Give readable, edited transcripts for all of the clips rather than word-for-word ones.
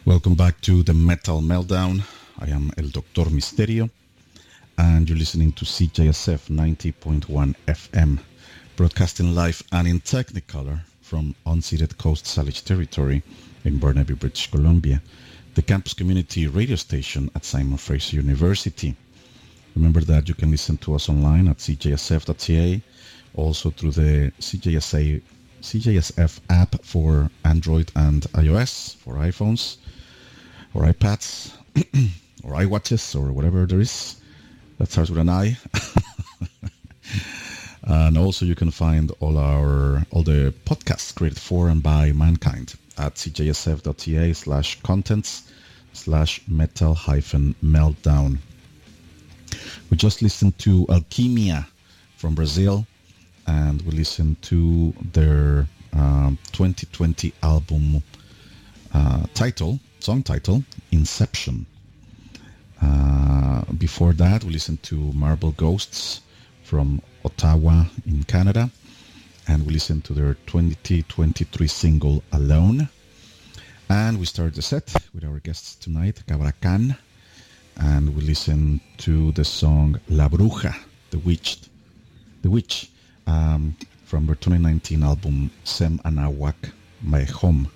Welcome back to the Metal Meltdown. I am El Doctor Misterio, and you're listening to CJSF 90.1 FM, broadcasting live and in Technicolor from unceded Coast Salish territory in Burnaby, British Columbia, the campus community radio station at Simon Fraser University. Remember that you can listen to us online at cjsf.ca, also through the CJSF app for Android and iOS, for iPhones, or iPads, or iWatches, or whatever there is that starts with an I. And also you can find all the podcasts created for and by mankind at cjsf.ca/contents/metal-meltdown. We just listened to Alquimia from Brazil, and we listened to their 2020 album song title, Inception. Before that, we listened to Marble Ghosts from Ottawa in Canada, and we listened to their 2023 single, Alone. And we started the set with our guests tonight, Cabra Khan, and we listened to the song La Bruja, The Witch, from their 2019 album, Sem Anahuac, My Home.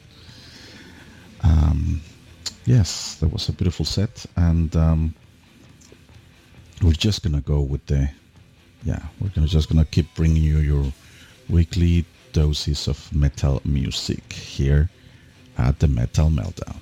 Yes, that was a beautiful set, and we're just gonna go with just gonna keep bringing you your weekly doses of metal music here at the Metal Meltdown.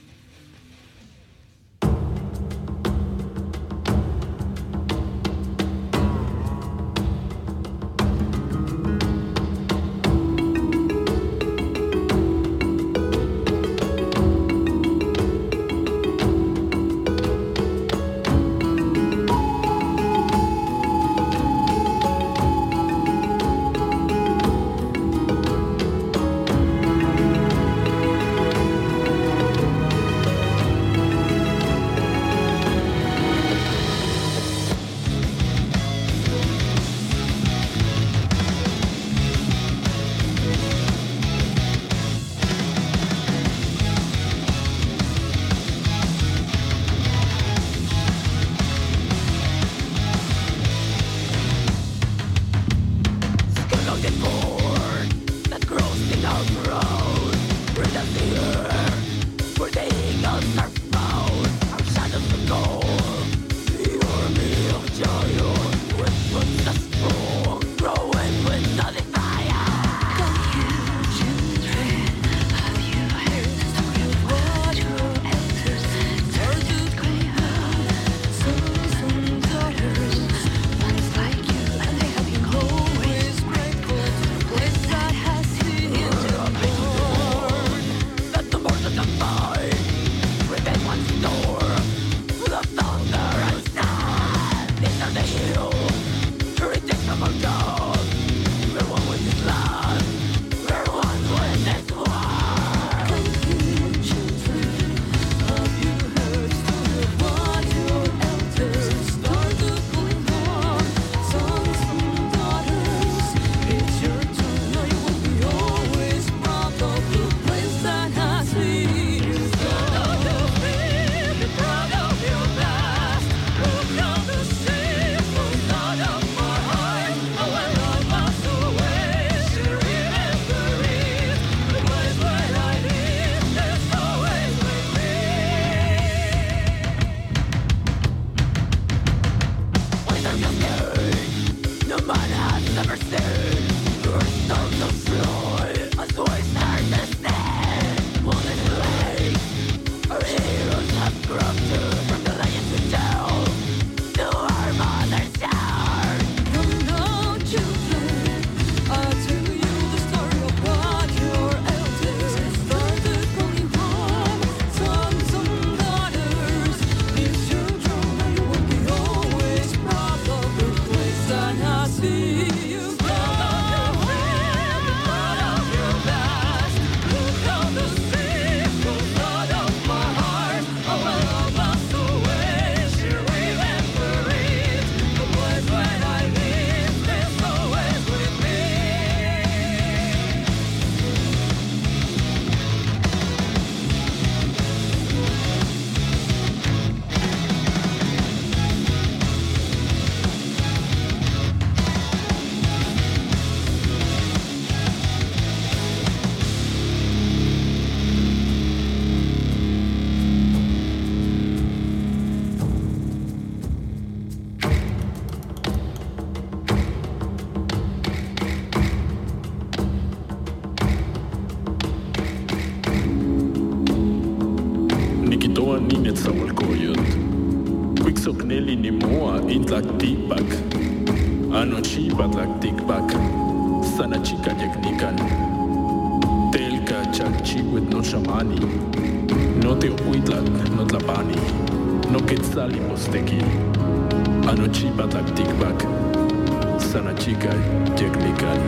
Doa ninet sawal koyot. Quick sok neli ni moa int like tikbak. Ano chibat like tikbak. Sana chica yeknikan. Telka chachi with no shamani. No te opuitlak, no tlapani. No quetzali posteki. Ano chibat like tikbak. Sana chica yeknikan.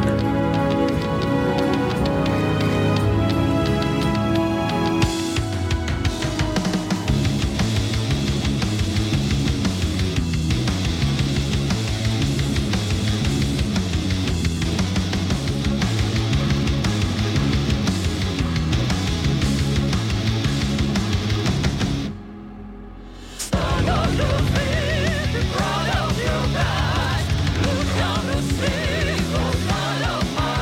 Proud of you guys, who's gonna see who's out of my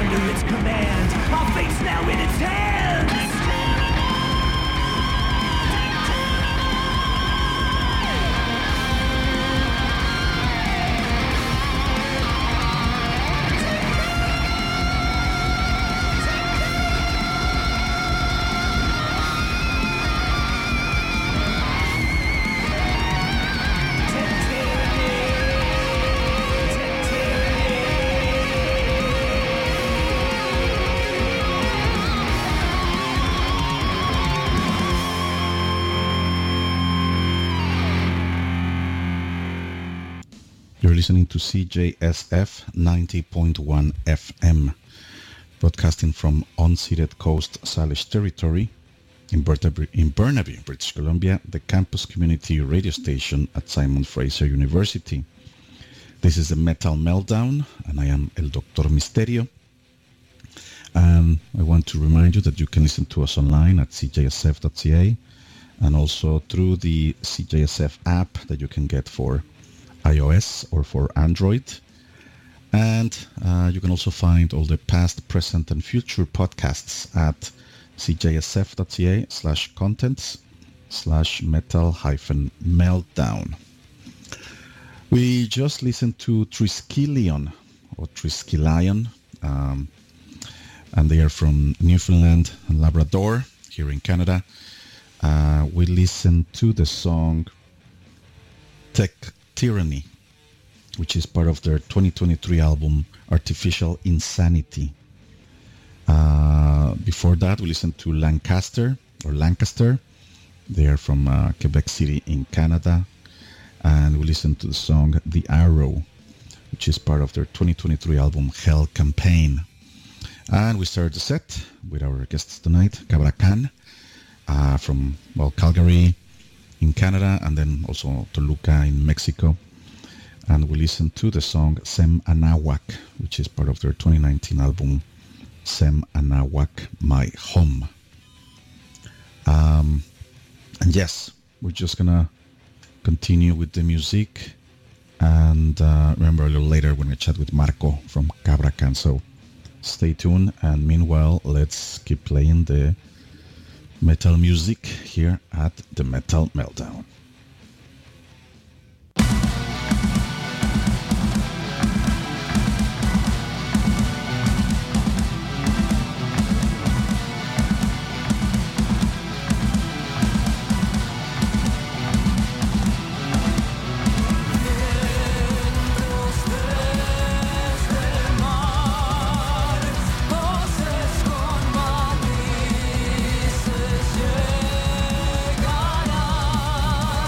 under its command. Our fate's now in its hands. You're listening to CJSF 90.1 FM, broadcasting from unceded Coast Salish territory in Burnaby, British Columbia, the campus community radio station at Simon Fraser University. This is the Metal Meltdown, and I am El Doctor Misterio. And I want to remind you that you can listen to us online at cjsf.ca and also through the CJSF app that you can get for iOS or for Android. And you can also find all the past, present, and future podcasts at cjsf.ca/contents/metal-meltdown. We just listened to Triskelion, or Triskelion, and they are from Newfoundland and Labrador here in Canada. We listened to the song Tech Tyranny, which is part of their 2023 album Artificial Insanity. Before that, we listened to Lancaster. They are from Quebec City in Canada. And we listened to the song The Arrow, which is part of their 2023 album Hell Campaign. And we started the set with our guests tonight, Cabra Khan, from Calgary in Canada, and then also Toluca in Mexico. And we listened to the song Sem Anahuac, which is part of their 2019 album Sem Anahuac, My Home. And yes, we're just gonna continue with the music, and remember a little later when we chat with Marco from Cabra Khan. So stay tuned, and meanwhile, let's keep playing the metal music here at the Metal Meltdown. Llegará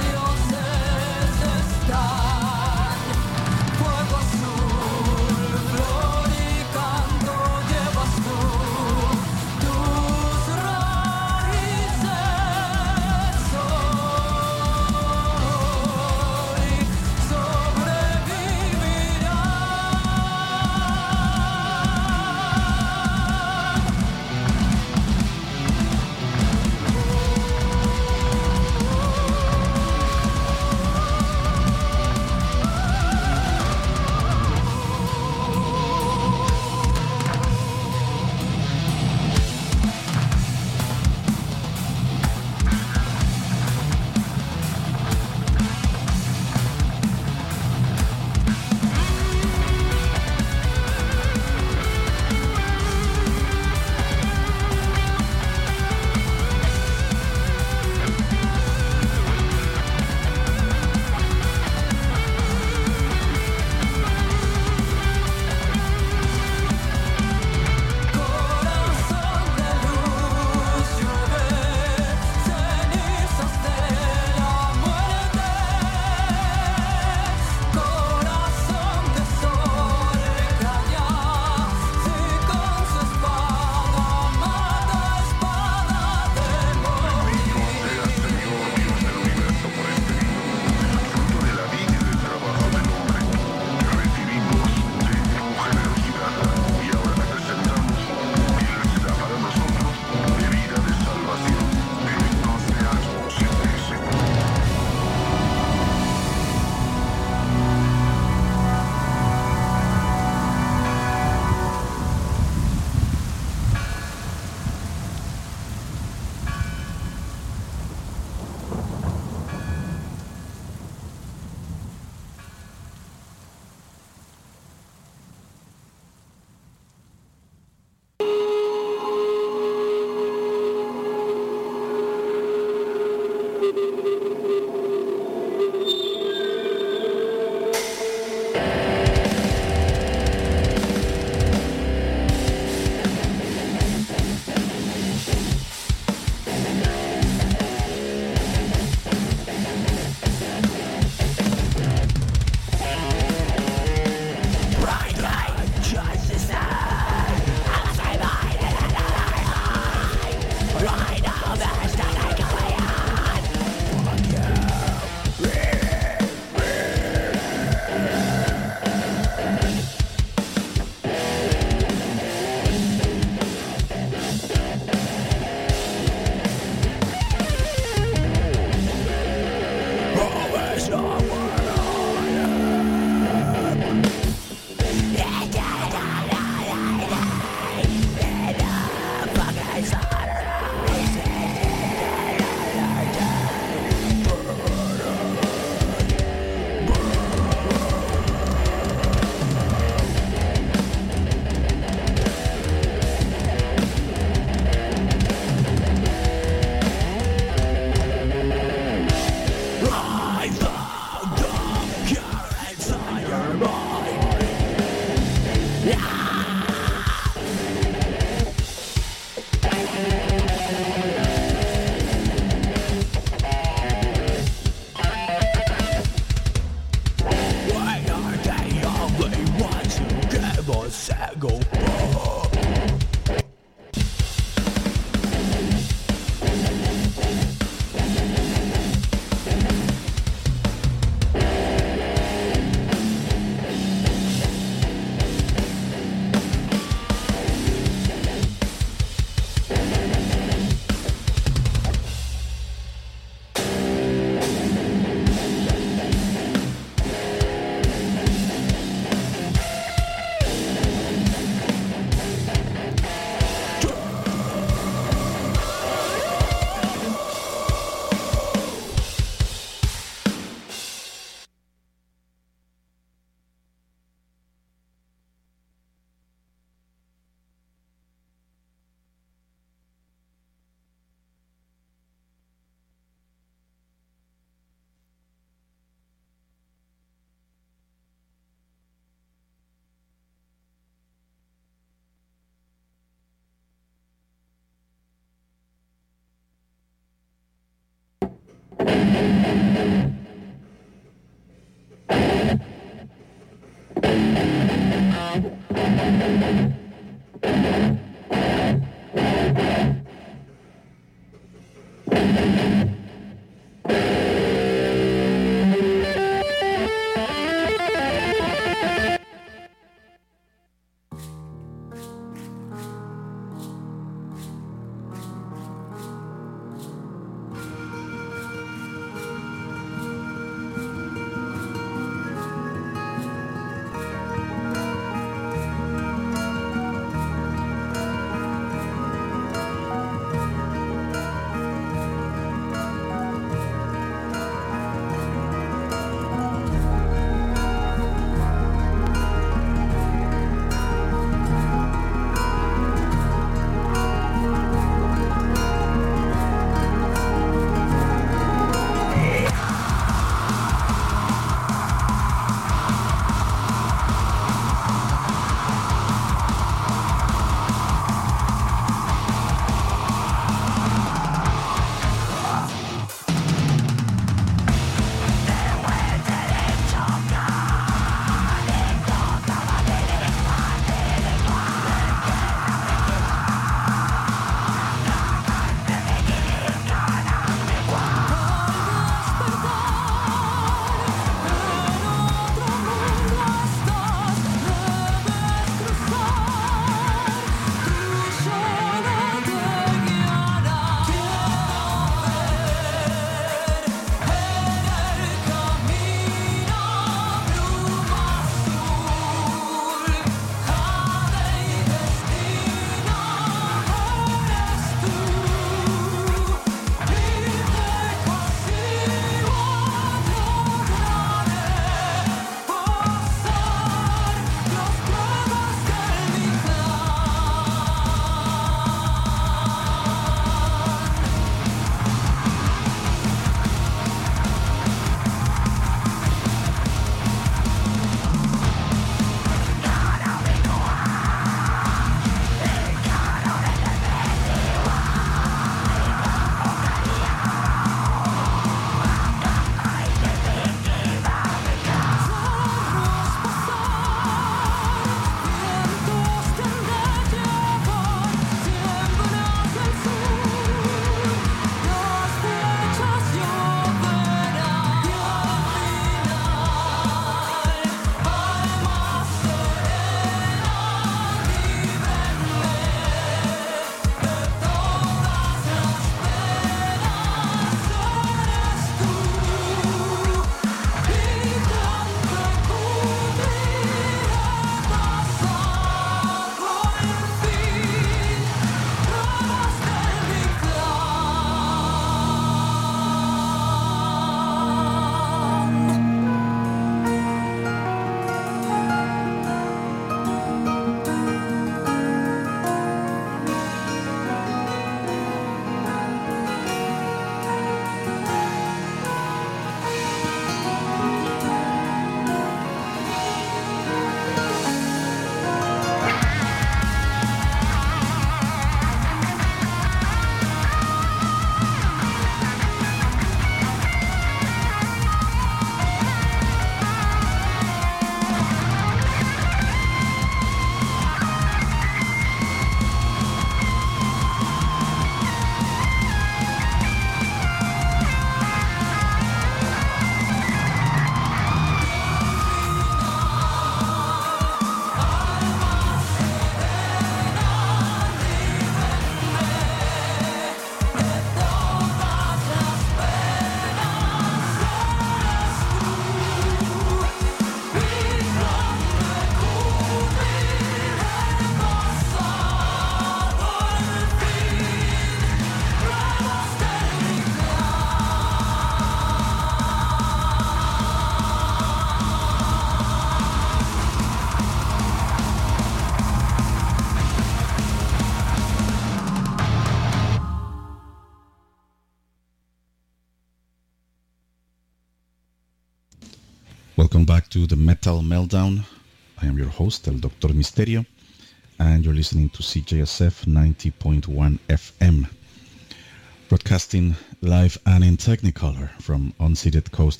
Welcome back to the Metal Meltdown. I am your host, El Doctor Misterio, and you're listening to CJSF 90.1 FM, broadcasting live and in Technicolor from unceded Coast